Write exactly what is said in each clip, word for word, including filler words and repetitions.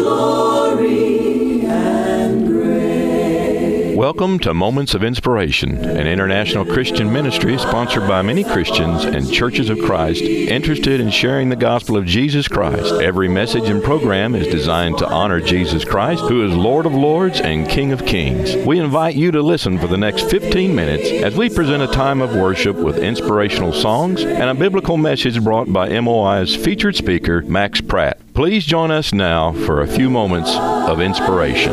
glory and grace. Welcome to Moments of Inspiration, an international Christian ministry sponsored by many Christians and churches of Christ interested in sharing the gospel of Jesus Christ. Every message and program is designed to honor Jesus Christ, who is Lord of Lords and King of Kings. We invite you to listen for the next fifteen minutes as we present a time of worship with inspirational songs and a biblical message brought by M O I's featured speaker, Max Pratt. Please join us now for a few moments of inspiration.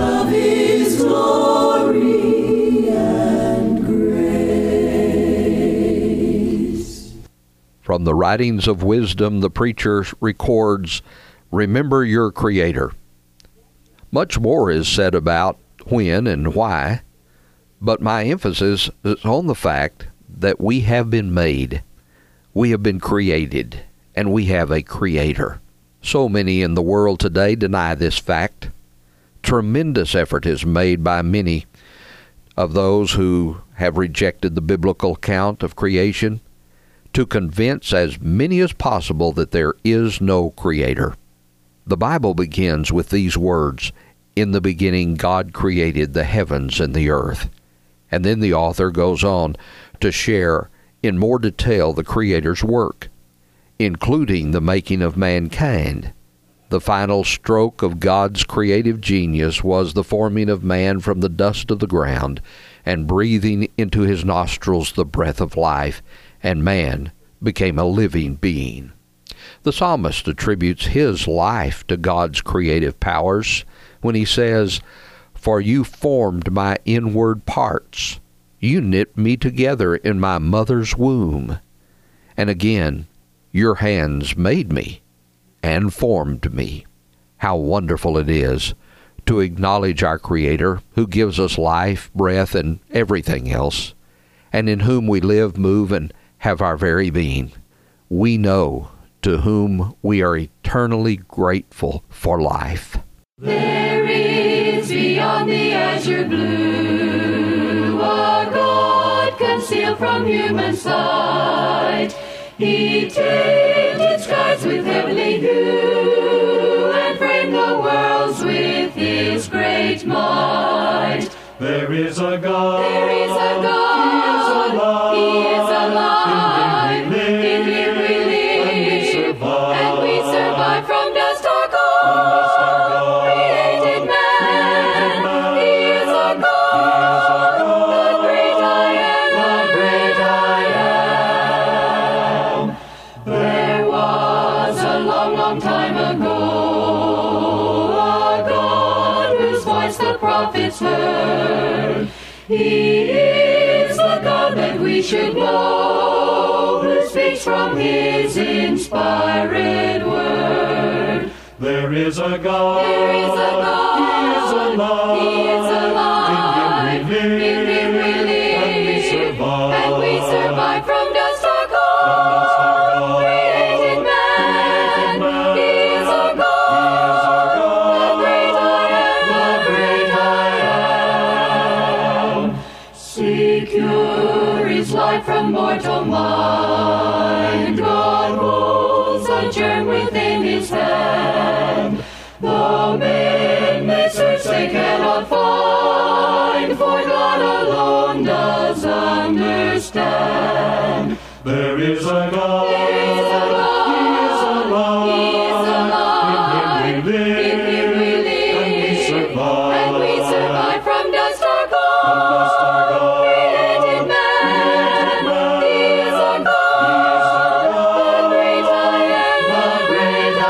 From the writings of wisdom, the preacher records, "Remember your Creator." Much more is said about when and why, but my emphasis is on the fact that we have been made, we have been created, and we have a Creator. So many in the world today deny this fact. Tremendous effort is made by many of those who have rejected the biblical account of creation to convince as many as possible that there is no Creator. The Bible begins with these words, "In the beginning God created the heavens and the earth." And then the author goes on to share in more detail the Creator's work, including the making of mankind. The final stroke of God's creative genius was the forming of man from the dust of the ground and breathing into his nostrils the breath of life, and man became a living being. The psalmist attributes his life to God's creative powers when he says, "For you formed my inward parts. You knit me together in my mother's womb." And again, "Your hands made me and formed me." How wonderful it is to acknowledge our Creator, who gives us life, breath, and everything else, and in whom we live, move, and have our very being. We know to whom we are eternally grateful for life. There is beyond the azure blue a God concealed from human sight. He tinted skies with heavenly hue and framed the worlds with his great might. There is a God. There is a God. He is alive. In him we live. In him we live. And we survive. And we survive from dust our God. Created man. He is a God. The great I am. The great I am. There was a long, long time ago a God whose voice the prophets heard. He is the God that we should know, who speaks from his inspired word. There is a God. There is a God. He is alive. He is alive. In him we live. In him we live. And we survive. And we survive from dust our Dust our God. God. Created man. man. He is a God. The great I am. The great I am. Secure is life from mortal mind. God holds a germ within his hand. Though men may search, they cannot find, for God alone does understand. There is a God. There is a God. He is alive. He is alive. In him we live. In him we live. And we survive. And we survive from dust our Dust our God. God. Created man. man. He is a God. The great I am. The great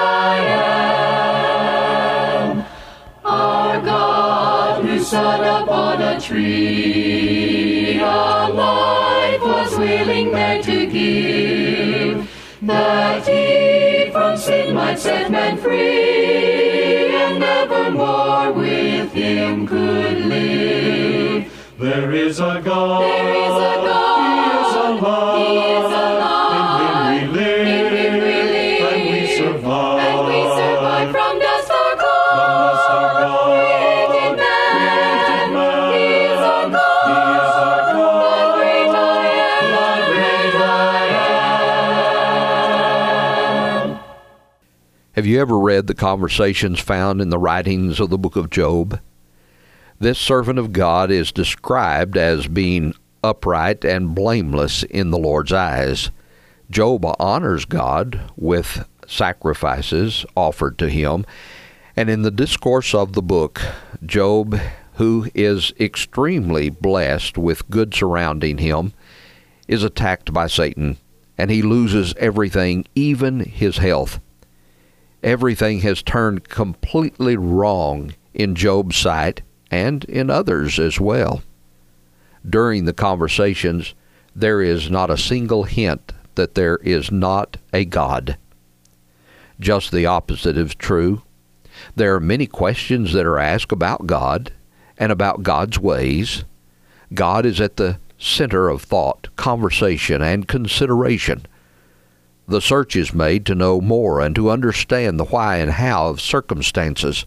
I am. Our God, who sat upon a tree, a life was willing there to give, that he from sin might set man free, and evermore with him could live. There is a God. There is a God. He is alive. He is alive. In him we live. In him we live. And we survive. And we survive from dust our God. Dust our God. Created man. Created man. He is a God. He is a God. The great I am. The great I am. Have you ever read the conversations found in the writings of the book of Job? This servant of God is described as being upright and blameless in the Lord's eyes. Job honors God with sacrifices offered to him, and in the discourse of the book, Job, who is extremely blessed with good surrounding him, is attacked by Satan, and he loses everything, even his health. Everything has turned completely wrong in Job's sight and in others as well. During the conversations, there is not a single hint that there is not a God. Just the opposite is true. There are many questions that are asked about God and about God's ways. God is at the center of thought, conversation, and consideration. The search is made to know more and to understand the why and how of circumstances.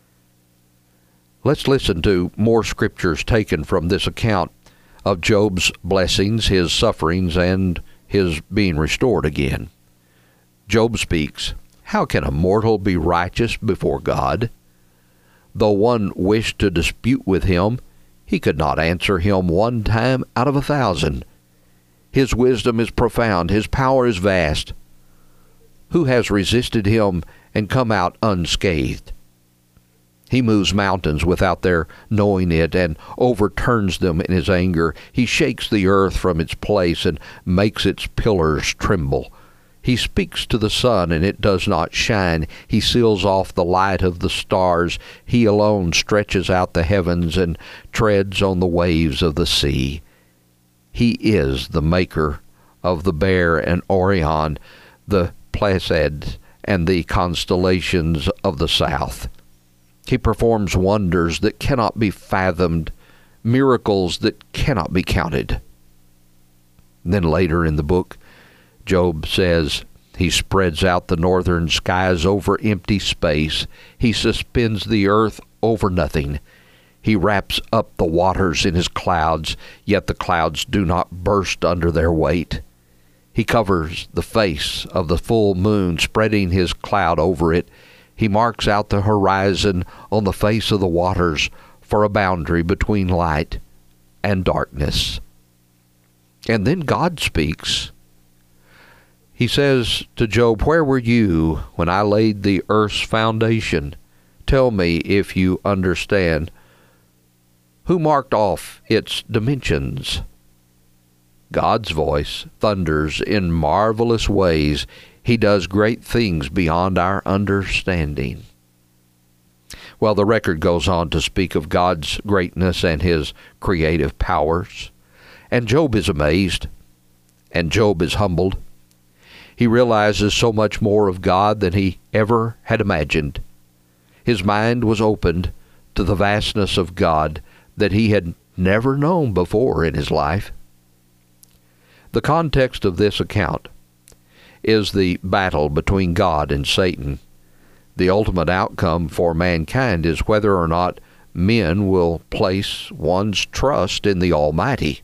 Let's listen to more scriptures taken from this account of Job's blessings, his sufferings, and his being restored again. Job speaks, "How can a mortal be righteous before God? Though one wished to dispute with him, he could not answer him one time out of a thousand. His wisdom is profound, his power is vast. Who has resisted him and come out unscathed? He moves mountains without their knowing it and overturns them in his anger. He shakes the earth from its place and makes its pillars tremble. He speaks to the sun, and it does not shine. He seals off the light of the stars. He alone stretches out the heavens and treads on the waves of the sea. He is the maker of the Bear and Orion, the Pleiades, and the constellations of the south. He performs wonders that cannot be fathomed, miracles that cannot be counted." Then later in the book, Job says, "He spreads out the northern skies over empty space. He suspends the earth over nothing. He wraps up the waters in his clouds, yet the clouds do not burst under their weight. He covers the face of the full moon, spreading his cloud over it. He marks out the horizon on the face of the waters for a boundary between light and darkness." And then God speaks. He says to Job, "Where were you when I laid the earth's foundation? Tell me if you understand. Who marked off its dimensions?" God's voice thunders in marvelous ways. He does great things beyond our understanding. Well, the record goes on to speak of God's greatness and his creative powers. And Job is amazed, and Job is humbled. He realizes so much more of God than he ever had imagined. His mind was opened to the vastness of God that he had never known before in his life. The context of this account is the battle between God and Satan. The ultimate outcome for mankind is whether or not men will place one's trust in the Almighty.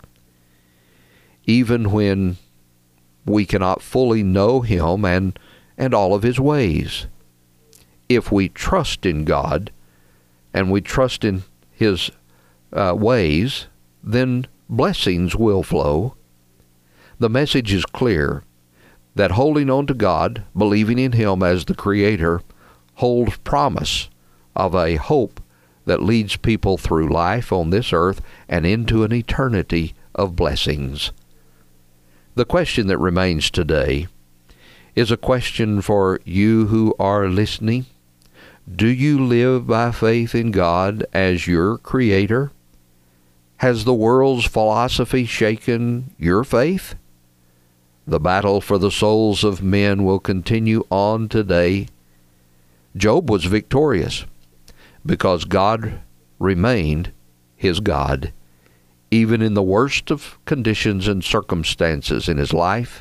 Even when we cannot fully know him and, and all of his ways. If we trust in God and we trust in his uh, ways, then blessings will flow. The message is clear that holding on to God, believing in him as the Creator, holds promise of a hope that leads people through life on this earth and into an eternity of blessings. The question that remains today is a question for you who are listening. Do you live by faith in God as your Creator? Has the world's philosophy shaken your faith? The battle for the souls of men will continue on today. Job was victorious because God remained his God, even in the worst of conditions and circumstances in his life.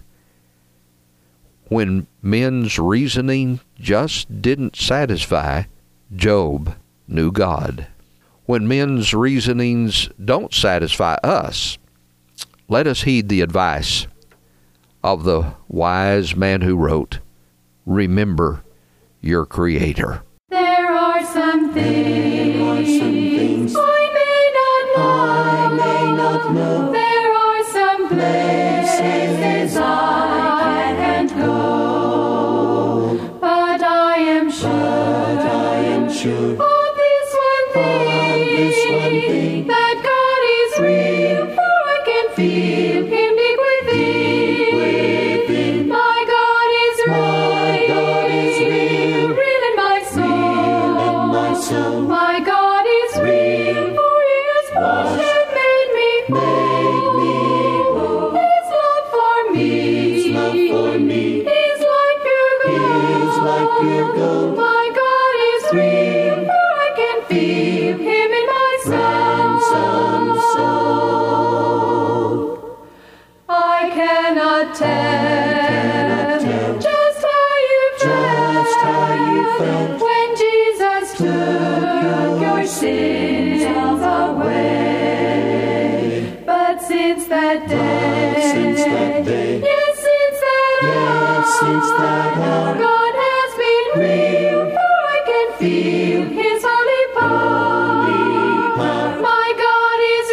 When men's reasoning just didn't satisfy, Job knew God. When men's reasonings don't satisfy us, let us heed the advice of the wise man who wrote, "Remember your Creator. There are some things I may not know. I may not know. There are some places I can't go. But I am sure. But I am sure. Of this one thing. Of this one thing. That God is real. For I can feel Him deep within. My God is real. My God is real. Real in my soul. My God is real, for He has washed and made me whole. His love for me, His like pure gold. My God is real, for I can feel Him in my soul. I cannot tell just how you felt when Jesus took your sins away. But since that day, yes, since that hour, God has been real, for I can feel His holy power. My God is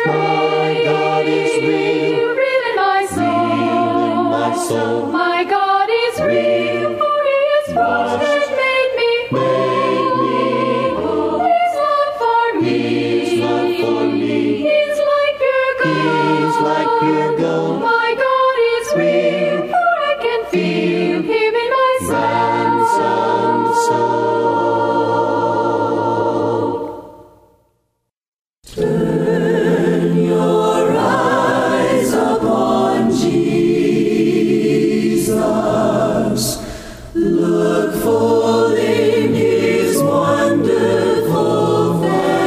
real, real in my soul. My God is real, for He has washed and made me whole. His love for me, He's like pure gold. My God is real, for I can feel Him in my soul. Turn your eyes upon Jesus. Look full in His wonderful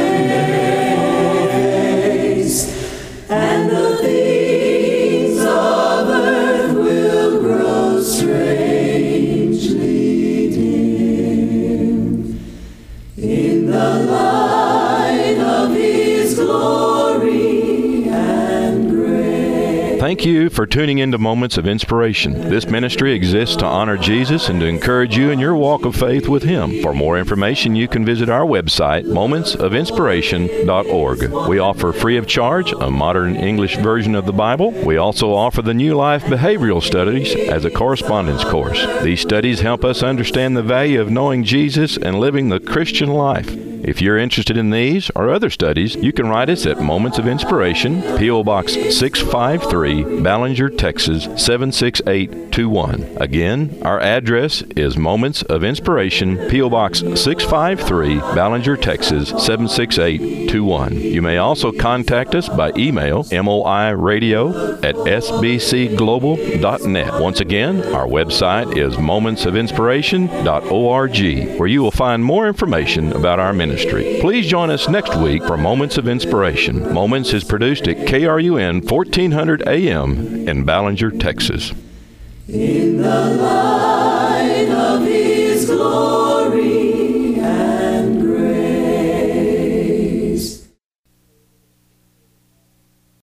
face, and the things of earth will grow strangely dim in the light of His glory and grace. Thank you for tuning into Moments of Inspiration. This ministry exists to honor Jesus and to encourage you in your walk of faith with Him. For more information, you can visit our website, moments of inspiration dot org. We offer free of charge a modern English version of the Bible. We also offer the New Life Behavioral Studies as a correspondence course. These studies help us understand the value of knowing Jesus and living the Christian life. If you're interested in these or other studies, you can write us at Moments of Inspiration, P O. Box six five three, Ballinger, Texas seven six eight two one. Again, our address is Moments of Inspiration, P O. Box six five three, Ballinger, Texas seven six eight two one. You may also contact us by email, moiradio at s b c global dot net. Once again, our website is moments of inspiration dot org, where you will find more information about our ministry. Please join us next week for Moments of Inspiration. Moments is produced at K R U N fourteen hundred A M in Ballinger, Texas. In the light of His glory.